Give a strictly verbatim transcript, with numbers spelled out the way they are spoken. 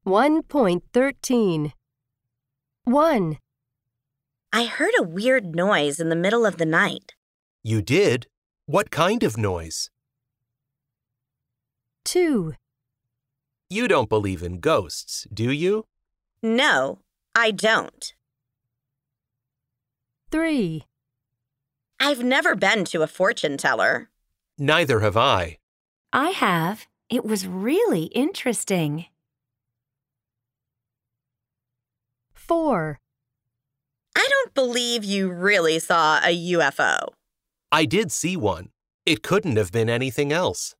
one point thirteen. one. I heard a weird noise in the middle of the night. You did? What kind of noise? two. You don't believe in ghosts, do you? No, I don't. three. I've never been to a fortune teller. Neither have I. I have. It was really interesting. four. I don't believe you really saw a U F O. I did see one. It couldn't have been anything else.